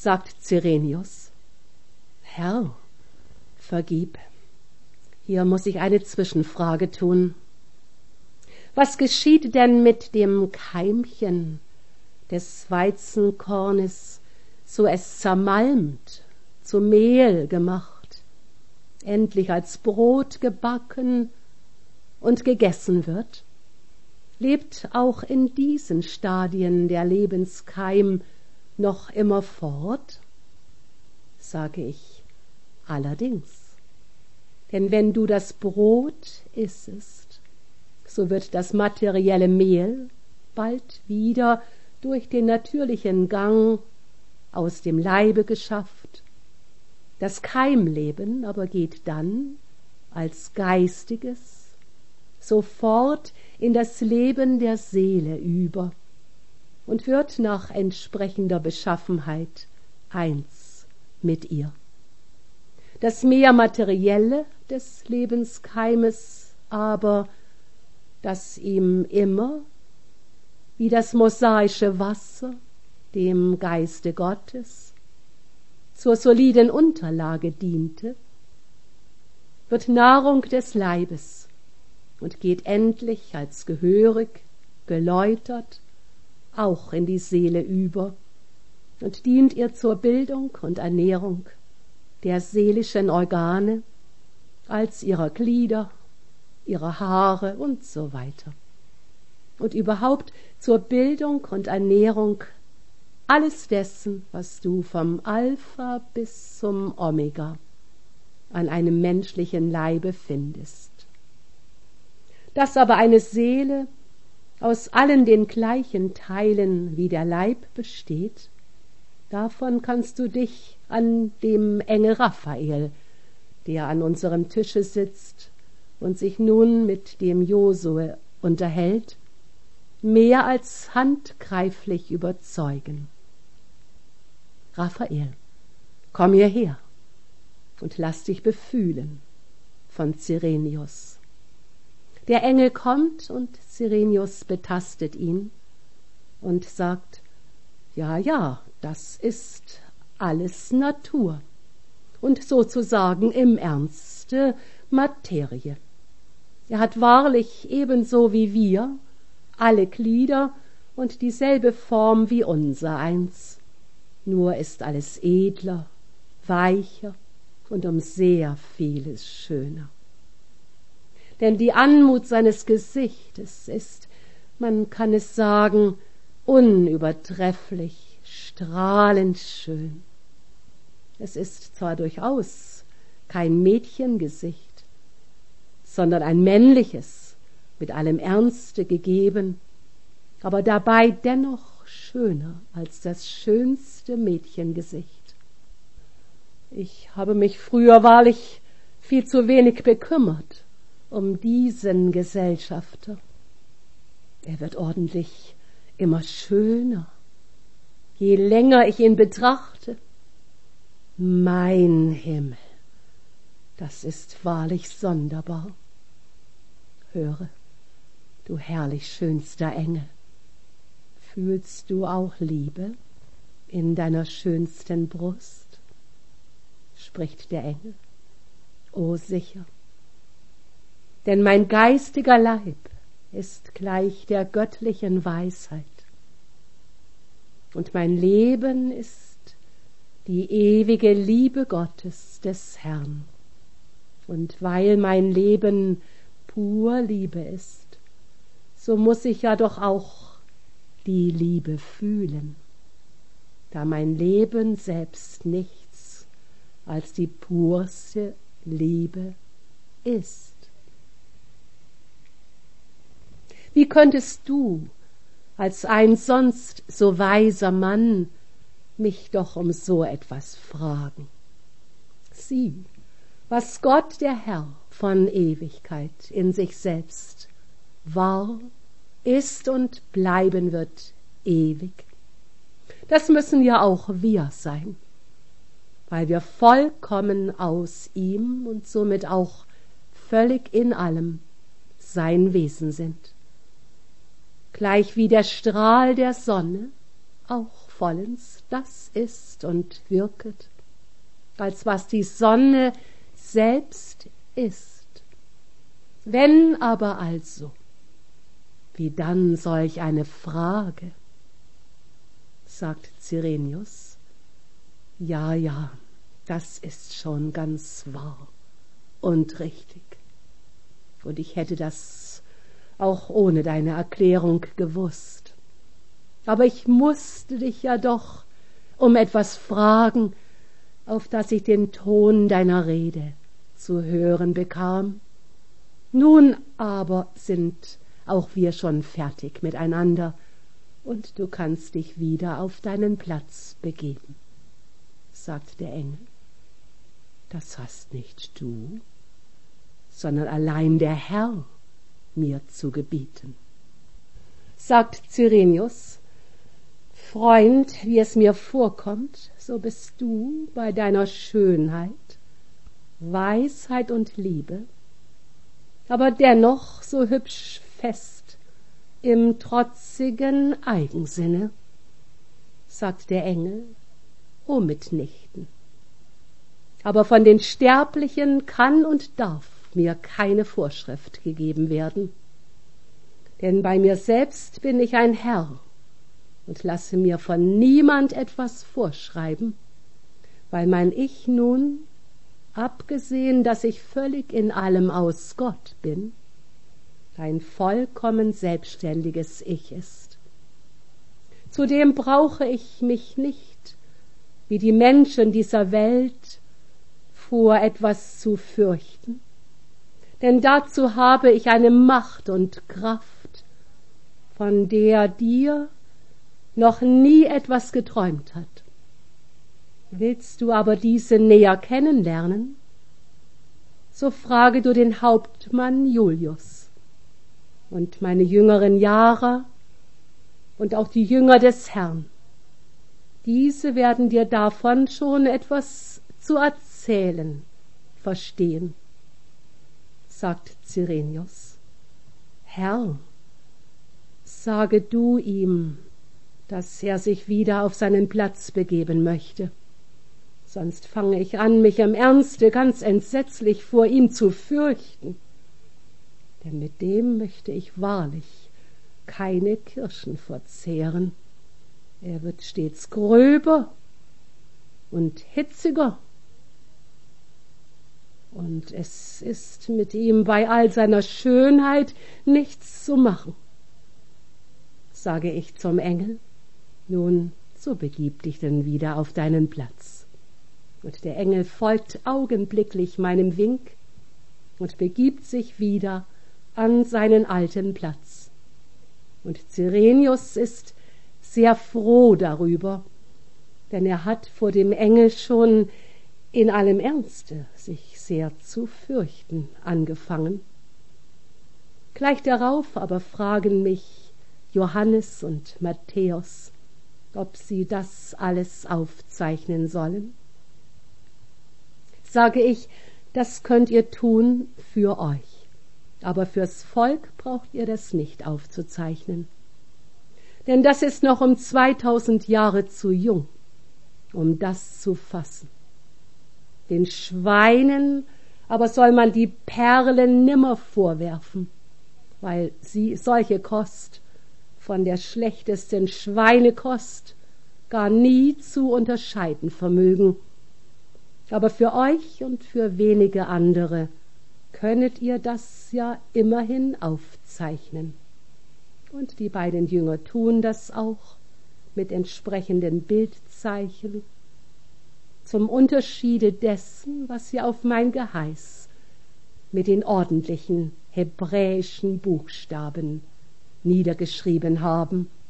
sagt Cyrenius. Herr, vergib. Hier muss ich eine Zwischenfrage tun. Was geschieht denn mit dem Keimchen des Weizenkornes, so es zermalmt, zu Mehl gemacht, endlich als Brot gebacken und gegessen wird? Lebt auch in diesen Stadien der Lebenskeim noch immer fort? Sage ich, allerdings. Denn wenn du das Brot issest, so wird das materielle Mehl bald wieder durch den natürlichen Gang aus dem Leibe geschafft. Das Keimleben aber geht dann als Geistiges sofort in das Leben der Seele über und wird nach entsprechender Beschaffenheit eins mit ihr. Das mehr Materielle des Lebenskeimes aber, das ihm immer wie das mosaische Wasser dem Geiste Gottes zur soliden Unterlage diente, wird Nahrung des Leibes und geht endlich als gehörig, geläutert, auch in die Seele über und dient ihr zur Bildung und Ernährung der seelischen Organe, als ihrer Glieder, ihrer Haare und so weiter. Und überhaupt zur Bildung und Ernährung alles dessen, was du vom Alpha bis zum Omega an einem menschlichen Leibe findest. Dass aber eine Seele aus allen den gleichen Teilen wie der Leib besteht, davon kannst du dich an dem Engel Raphael, der an unserem Tische sitzt und sich nun mit dem Josue unterhält, mehr als handgreiflich überzeugen. Raphael, komm hierher und lass dich befühlen von Cyrenius. Der Engel kommt und Cyrenius betastet ihn und sagt, ja, das ist alles Natur und sozusagen im Ernste Materie. Er hat wahrlich ebenso wie wir alle Glieder und dieselbe Form wie unser eins, nur ist alles edler, weicher und um sehr vieles schöner. Denn die Anmut seines Gesichtes ist, man kann es sagen, unübertrefflich, strahlend schön. Es ist zwar durchaus kein Mädchengesicht, sondern ein männliches, mit allem Ernste gegeben, aber dabei dennoch schöner als das schönste Mädchengesicht. Ich habe mich früher wahrlich viel zu wenig bekümmert um diesen Gesellschafter. Er wird ordentlich immer schöner, je länger ich ihn betrachte. Mein Himmel, das ist wahrlich sonderbar. Höre, du herrlich schönster Engel, fühlst du auch Liebe in deiner schönsten Brust? Spricht der Engel. O sicher, denn mein geistiger Leib ist gleich der göttlichen Weisheit und mein Leben ist die ewige Liebe Gottes des Herrn. Und weil mein Leben pur Liebe ist, so muss ich ja doch auch die Liebe fühlen, da mein Leben selbst nichts als die purste Liebe ist. Wie könntest du, als ein sonst so weiser Mann, mich doch um so etwas fragen? Sieh, was Gott der Herr von Ewigkeit in sich selbst war, ist und bleiben wird ewig. Das müssen ja auch wir sein, weil wir vollkommen aus ihm und somit auch völlig in allem sein Wesen sind. Gleich wie der Strahl der Sonne auch vollends das ist und wirket, als was die Sonne selbst ist. Wenn aber also, wie dann solch eine Frage? Sagt Cyrenius, ja, ja, das ist schon ganz wahr und richtig. Und ich hätte das auch ohne deine Erklärung gewusst. Aber ich musste dich ja doch um etwas fragen, auf das ich den Ton deiner Rede zu hören bekam. Nun aber sind auch wir schon fertig miteinander, und du kannst dich wieder auf deinen Platz begeben, sagt der Engel. Das hast nicht du, sondern allein der Herr mir zu gebieten. Sagt Cyrenius, Freund, wie es mir vorkommt, so bist du bei deiner Schönheit, Weisheit und Liebe, aber dennoch so hübsch fest im trotzigen Eigensinne, sagt der Engel, o mitnichten. Aber von den Sterblichen kann und darf mir keine Vorschrift gegeben werden, denn bei mir selbst bin ich ein Herr und lasse mir von niemand etwas vorschreiben, weil mein Ich nun, abgesehen, dass ich völlig in allem aus Gott bin, ein vollkommen selbstständiges Ich ist. Zudem brauche ich mich nicht, wie die Menschen dieser Welt, vor etwas zu fürchten, denn dazu habe ich eine Macht und Kraft, von der dir noch nie etwas geträumt hat. Willst du aber diese näher kennenlernen, so frage du den Hauptmann Julius und meine jüngeren Jahre und auch die Jünger des Herrn. Diese werden dir davon schon etwas zu erzählen verstehen, sagt Cyrenius. Herr, sage du ihm, dass er sich wieder auf seinen Platz begeben möchte. Sonst fange ich an, mich im Ernste ganz entsetzlich vor ihm zu fürchten. Denn mit dem möchte ich wahrlich keine Kirschen verzehren. Er wird stets gröber und hitziger. Und es ist mit ihm bei all seiner Schönheit nichts zu machen. Sage ich zum Engel, nun, so begib dich denn wieder auf deinen Platz. Und der Engel folgt augenblicklich meinem Wink und begibt sich wieder an seinen alten Platz. Und Cyrenius ist sehr froh darüber, denn er hat vor dem Engel schon in allem Ernste sich sehr zu fürchten angefangen. Gleich darauf aber fragen mich Johannes und Matthäus, ob sie das alles aufzeichnen sollen. Sage ich, das könnt ihr tun für euch. Aber fürs Volk braucht ihr das nicht aufzuzeichnen. Denn das ist noch um 2000 Jahre zu jung, um das zu fassen. Den Schweinen aber soll man die Perlen nimmer vorwerfen, weil sie solche Kost von der schlechtesten Schweinekost gar nie zu unterscheiden vermögen. Aber für euch und für wenige andere könnet ihr das ja immerhin aufzeichnen. Und die beiden Jünger tun das auch mit entsprechenden Bildzeichen, zum Unterschiede dessen, was sie auf mein Geheiß mit den ordentlichen hebräischen Buchstaben niedergeschrieben haben.